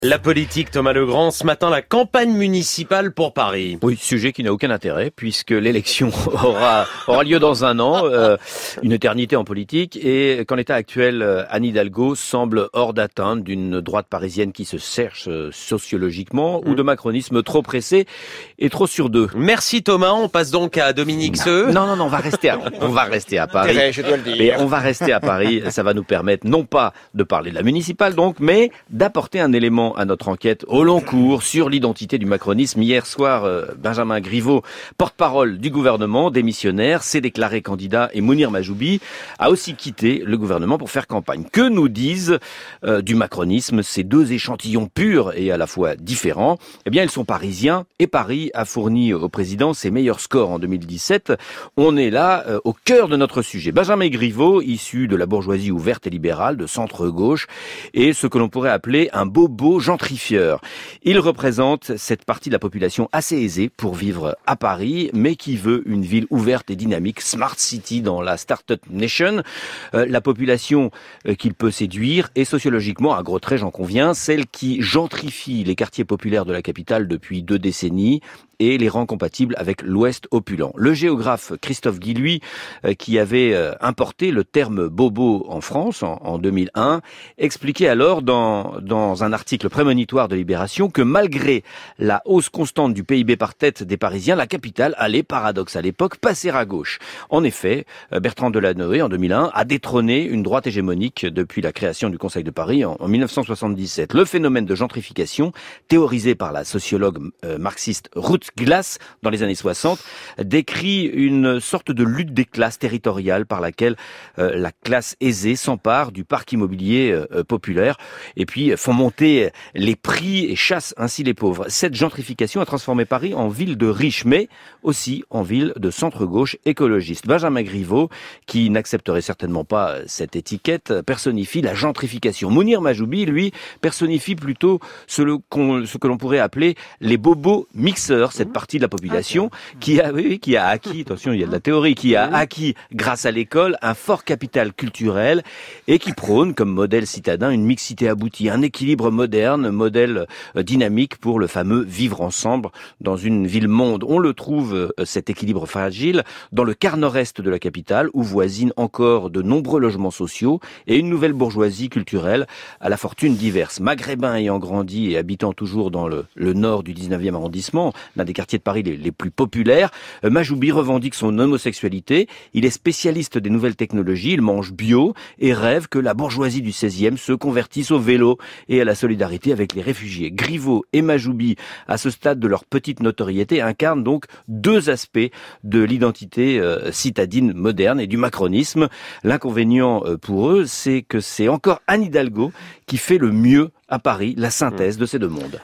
La politique, Thomas Legrand, ce matin, la campagne municipale pour Paris. Oui, sujet qui n'a aucun intérêt puisque l'élection aura lieu dans un an, une éternité en politique, et qu'en l'état actuel, Anne Hidalgo semble hors d'atteinte d'une droite parisienne qui se cherche sociologiquement ou de macronisme trop pressé et trop sur deux. Merci Thomas, on passe donc à Dominique Seux. Non, on va rester à Paris. Je dois le dire. Mais on va rester à Paris, ça va nous permettre non pas de parler de la municipale donc, mais d'apporter un élément à notre enquête au long cours sur l'identité du macronisme. Hier soir, Benjamin Griveaux, porte-parole du gouvernement, démissionnaire, s'est déclaré candidat et Mounir Mahjoubi a aussi quitté le gouvernement pour faire campagne. Que nous disent du macronisme ces deux échantillons purs et à la fois différents? Eh bien, ils sont parisiens et Paris a fourni au président ses meilleurs scores en 2017. On est là au cœur de notre sujet. Benjamin Griveaux, issu de la bourgeoisie ouverte et libérale, de centre-gauche, et ce que l'on pourrait appeler un bobo gentrifieur. Il représente cette partie de la population assez aisée pour vivre à Paris, mais qui veut une ville ouverte et dynamique, Smart City dans la Startup Nation. La population qu'il peut séduire est sociologiquement, à gros traits j'en conviens, celle qui gentrifie les quartiers populaires de la capitale depuis 2 décennies et les rend compatibles avec l'Ouest opulent. Le géographe Christophe Guilluy, qui avait importé le terme bobo en France en 2001, expliquait alors dans un article prémonitoire de Libération que malgré la hausse constante du PIB par tête des Parisiens, la capitale allait, paradoxe à l'époque, passer à gauche. En effet, Bertrand Delanoë, en 2001, a détrôné une droite hégémonique depuis la création du Conseil de Paris en 1977. Le phénomène de gentrification, théorisé par la sociologue marxiste Ruth Glass dans les années 60, décrit une sorte de lutte des classes territoriales par laquelle la classe aisée s'empare du parc immobilier populaire et puis font monter les prix et chassent ainsi les pauvres. Cette gentrification a transformé Paris en ville de riches, mais aussi en ville de centre-gauche écologiste. Benjamin Griveaux, qui n'accepterait certainement pas cette étiquette, personnifie la gentrification. Mounir Mahjoubi, lui, personnifie plutôt ce que l'on pourrait appeler les bobos mixeurs, cette partie de la population qui a acquis, attention, il y a de la théorie, qui a acquis grâce à l'école un fort capital culturel et qui prône comme modèle citadin une mixité aboutie, un équilibre moderne, modèle dynamique pour le fameux vivre ensemble dans une ville-monde. On le trouve, cet équilibre fragile, dans le quart nord-est de la capitale où voisinent encore de nombreux logements sociaux et une nouvelle bourgeoisie culturelle à la fortune diverse. Maghrébin ayant grandi et habitant toujours dans le nord du 19e arrondissement, l'un des quartiers de Paris les plus populaires, Mahjoubi revendique son homosexualité. Il est spécialiste des nouvelles technologies, il mange bio et rêve que la bourgeoisie du 16e se convertisse au vélo et à la solidarité avec les réfugiés. Griveaux et Mahjoubi, à ce stade de leur petite notoriété, incarnent donc deux aspects de l'identité citadine moderne et du macronisme. L'inconvénient pour eux, c'est que c'est encore Anne Hidalgo qui fait le mieux à Paris la synthèse de ces deux mondes.